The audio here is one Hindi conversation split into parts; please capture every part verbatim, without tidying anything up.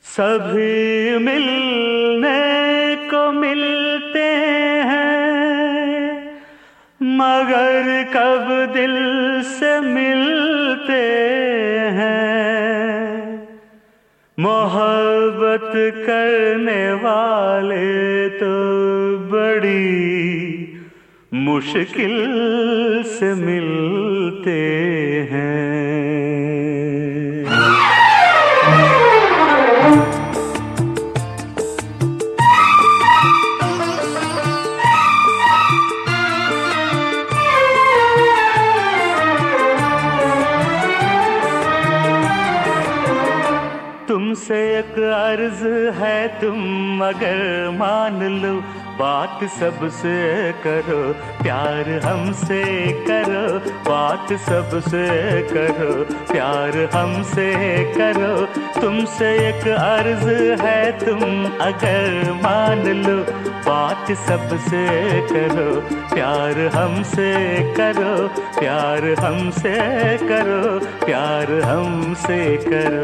सभी मिलने को मिलते हैं मगर कब दिल से मिलते हैं। मोहब्बत करने वाले तो बड़ी मुश्किल से मिलते हैं। तुमसे एक अर्ज है तुम अगर मान लो, बात सबसे करो, प्यार हमसे करो, बात सबसे करो, प्यार हमसे करो। तुमसे एक अर्ज है तुम अगर मान लो, बात सबसे करो, प्यार हमसे करो, प्यार हमसे करो, प्यार हमसे करो।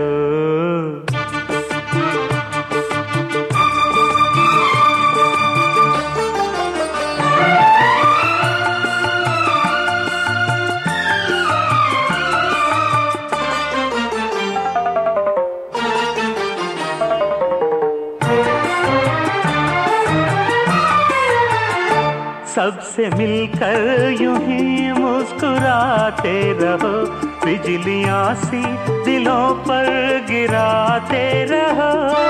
सबसे मिलकर यूं ही मुस्कुराते रहो, बिजलियां सी दिलों पर गिराते रहो।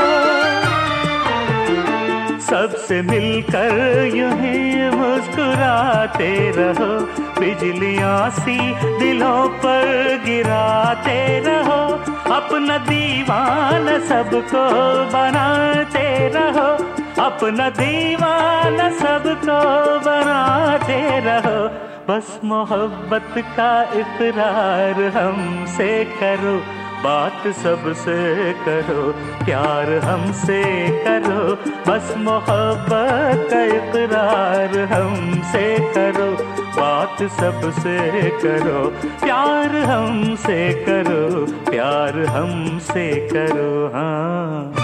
सबसे मिलकर यूं ही मुस्कुराते रहो, बिजलियां सी दिलों पर गिराते रहो। अपना दीवाना सबको बनाते रहो, अपना दीवाना सबको बनाते रहो। बस मोहब्बत का इकरार हमसे करो, बात सबसे करो, प्यार हमसे करो। बस मोहब्बत का इकरार हमसे करो, बात सबसे करो, प्यार हमसे करो, प्यार हमसे करो। हाँ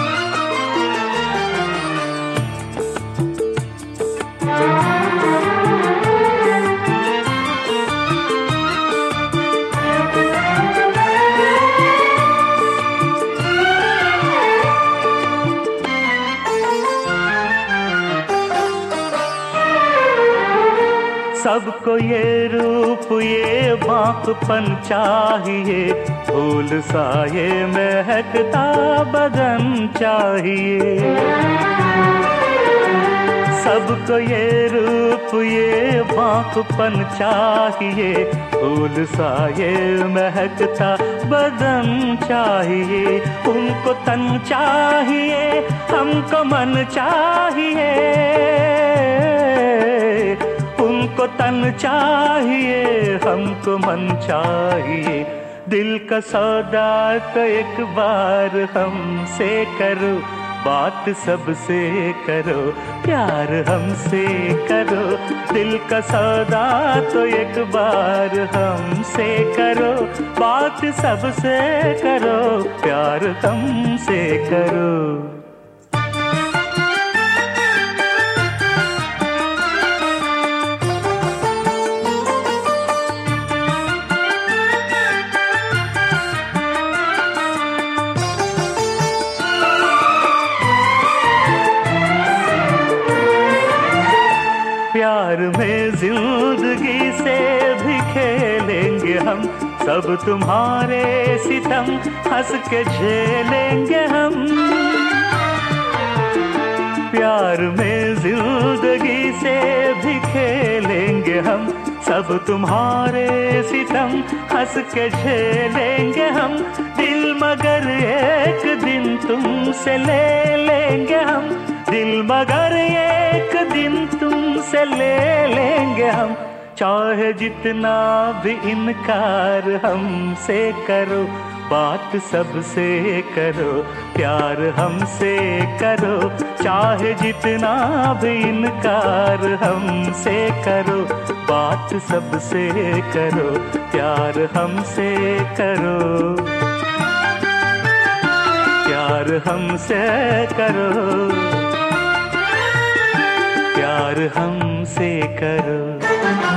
सबको ये रूप ये बांकपन चाहिए, फूल साये महकता बदन चाहिए। सबको ये रूप ये बांकपन चाहिए, फूल साये महकता बदन चाहिए। उनको तन चाहिए, हमको मन चाहिए। उनको तन चाहिए, हमको मन चाहिए। दिल का सौदा तो एक बार हमसे करो, बात सबसे करो, प्यार हमसे करो। दिल का सौदा तो एक बार हमसे करो, बात सबसे करो, प्यार हमसे करो। प्यार में जिंदगी से भी खेलेंगे हम, सब तुम्हारे सितम हंस के झेलेंगे हम। प्यार में जिंदगी से भी खेलेंगे हम, सब तुम्हारे सितम हंस के झेलेंगे हम। दिल मगर एक दिन तुमसे ले लेंगे हम, दिल मगर एक दिन तुमसे ले लेंगे हम। चाहे जितना भी इनकार हमसे करो, बात सबसे करो, प्यार हमसे करो। चाहे जितना भी इनकार हमसे करो, बात सबसे करो, प्यार हमसे करो, प्यार प्यार हमसे करो, प्यार हमसे करो।